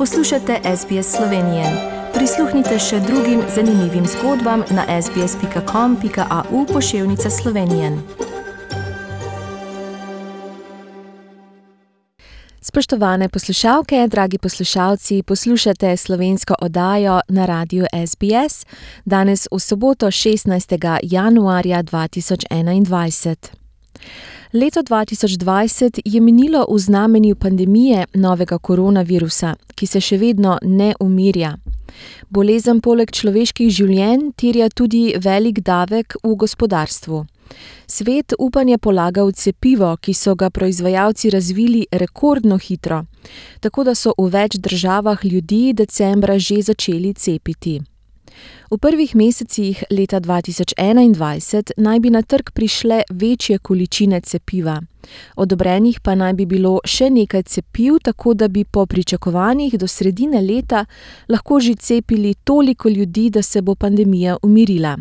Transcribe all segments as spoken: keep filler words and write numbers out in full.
Poslušate S B S Slovenije. Prisluhnite še drugim zanimivim zgodbam na sbs pika com pika au pošiljka Slovenije. Spoštovane poslušalke, dragi poslušalci, poslušate slovensko oddajo na radiu S B S, danes v soboto šestnajstega januarja dva tisoč enaindvajset. Leto dva tisoč dvajset je minilo v znamenju pandemije novega koronavirusa, ki se še vedno ne umirja. Bolezen poleg človeških življenj terja tudi velik davek v gospodarstvu. Svet upanje polaga v cepivo, ki so ga proizvajalci razvili rekordno hitro, tako da so v več državah ljudi decembra že začeli cepiti. V prvih mesecih leta dva tisoč enaindvajset naj bi na trg prišle večje količine cepiva. Odobrenih pa naj bi bilo še nekaj cepiv, tako da bi po pričakovanjih do sredine leta lahko že cepili toliko ljudi, da se bo pandemija umirila.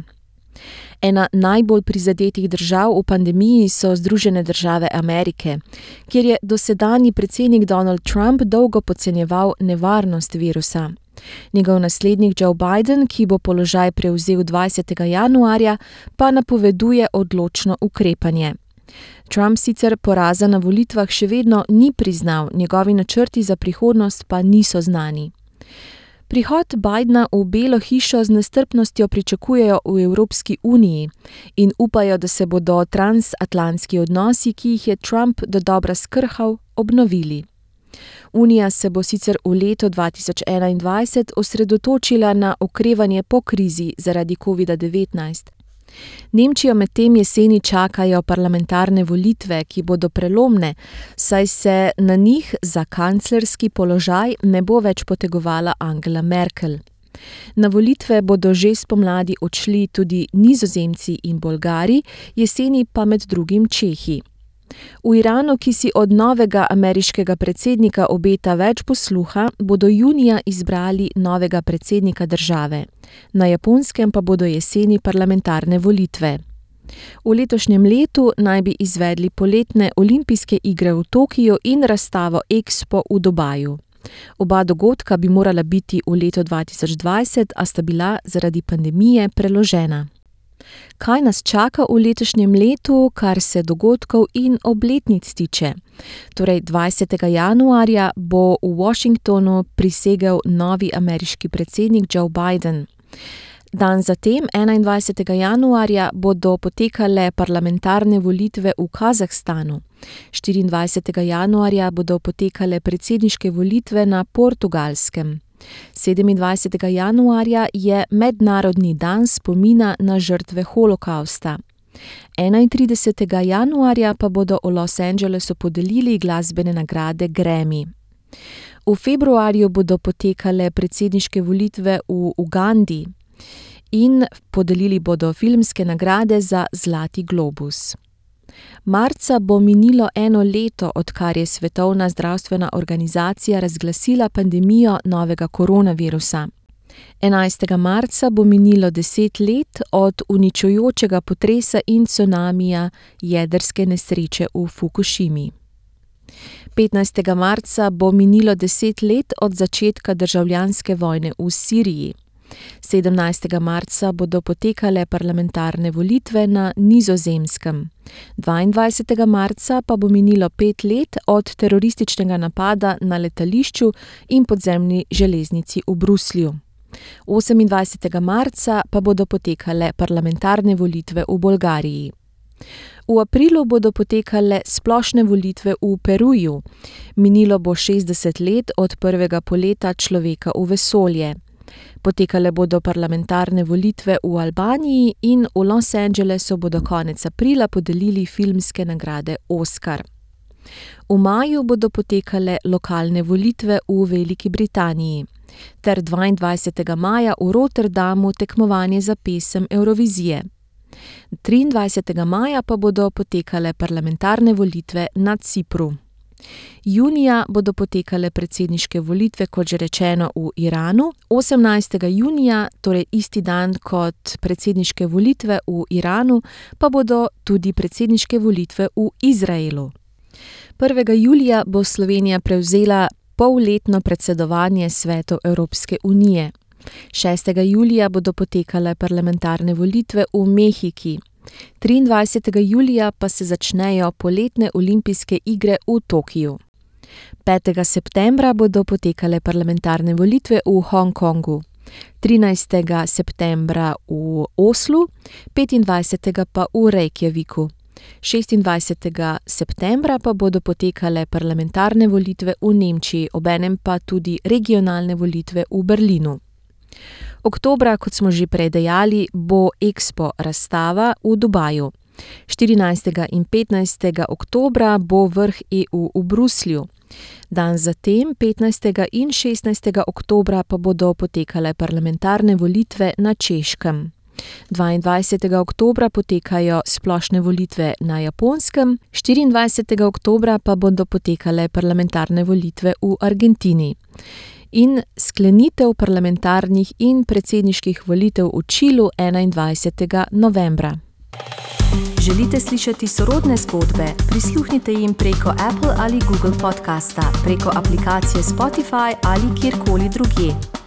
Ena najbolj prizadetih držav v pandemiji so Združene države Amerike, kjer je dosedanji predsednik Donald Trump dolgo podcenjeval nevarnost virusa. Njegov naslednik Joe Biden, ki bo položaj prevzel dvajsetega januarja, pa napoveduje odločno ukrepanje. Trump sicer poraza na volitvah še vedno ni priznal, njegovi načrti za prihodnost pa niso znani. Prihod Bidena v Belo hišo z nestrpnostjo pričakujejo v Evropski uniji in upajo, da se bodo transatlantski odnosi, ki jih je Trump dodobra skrhal, obnovili. Unija se bo sicer v letu dva tisoč enaindvajset osredotočila na okrevanje po krizi zaradi covida devetnajst. Nemčijo medtem jeseni čakajo parlamentarne volitve, ki bodo prelomne, saj se na njih za kanclerski položaj ne bo več potegovala Angela Merkel. Na volitve bodo že spomladi odšli tudi Nizozemci in Bolgari, jeseni pa med drugim Čehi. V Iranu, ki si od novega ameriškega predsednika obeta več posluha, bodo junija izbrali novega predsednika države. Na Japonskem pa bodo jeseni parlamentarne volitve. V letošnjem letu naj bi izvedli poletne olimpijske igre v Tokiu in razstavo Expo v Dubaju. Oba dogodka bi morala biti v letu dva tisoč dvajset, a sta bila zaradi pandemije preložena. Kaj nas čaka v letošnjem letu, kar se dogodkov in obletnic tiče? Torej dvajsetega januarja bo v Washingtonu prisegel novi ameriški predsednik Joe Biden. Dan zatem, enaindvajsetega januarja, bodo potekale parlamentarne volitve v Kazahstanu. štiriindvajsetega januarja bodo potekale predsedniške volitve na Portugalskem. sedemindvajsetega januarja je mednarodni dan spomina na žrtve holokavsta. enaintridesetega januarja pa bodo v Los Angelesu podelili glasbene nagrade Grammy. V februarju bodo potekale predsedniške volitve v Ugandi in podelili bodo filmske nagrade za Zlati globus. Marca bo minilo eno leto, odkar je Svetovna zdravstvena organizacija razglasila pandemijo novega koronavirusa. enajstega marca bo minilo deset let od uničujočega potresa in cunamija jedrske nesreče v Fukušimi. petnajstega marca bo minilo deset let od začetka državljanske vojne v Siriji. sedemnajstega marca bodo potekale parlamentarne volitve na Nizozemskem. dvaindvajsetega marca pa bo minilo pet let od terorističnega napada na letališču in podzemni železnici v Bruslju. osemindvajsetega marca pa bodo potekale parlamentarne volitve v Bolgariji. V aprilu bodo potekale splošne volitve v Peruju. Minilo bo šestdeset let od prvega poleta človeka v vesolje. Potekale bodo parlamentarne volitve v Albaniji in v Los Angelesu bodo konec aprila podelili filmske nagrade Oscar. V maju bodo potekale lokalne volitve v Veliki Britaniji ter dvaindvajsetega maja v Rotterdamu tekmovanje za pesem Evrovizije. triindvajsetega maja pa bodo potekale parlamentarne volitve na Cipru. Junija bodo potekale predsedniške volitve, kot že rečeno, v Iranu. osemnajstega junija, torej isti dan kot predsedniške volitve v Iranu, pa bodo tudi predsedniške volitve v Izraelu. prvega julija bo Slovenija prevzela polletno predsedovanje Svetu Evropske unije. šestega julija bodo potekale parlamentarne volitve v Mehiki. triindvajsetega julija pa se začnejo poletne olimpijske igre v Tokiu. petega septembra bodo potekale parlamentarne volitve v Hongkongu. trinajstega septembra v Oslu, petindvajsetega pa v Reykjaviku. šestindvajsetega septembra pa bodo potekale parlamentarne volitve v Nemčiji, obenem pa tudi regionalne volitve v Berlinu. Oktobra, kot smo že prej dejali, bo Expo razstava v Dubaju. štirinajstega in petnajstega oktobra bo vrh E U v Bruslju. Dan zatem, petnajstega in šestnajstega oktobra, pa bodo potekale parlamentarne volitve na Češkem. dvaindvajsetega oktobra potekajo splošne volitve na Japonskem, štiriindvajsetega oktobra pa bodo potekale parlamentarne volitve v Argentini. In sklenitev parlamentarnih in predsedniških volitev v Čilu enaindvajsetega novembra. Želite slišati sorodne zgodbe? Prisluhnite jim preko Apple ali Google podcasta, preko aplikacije Spotify ali kjerkoli drugje.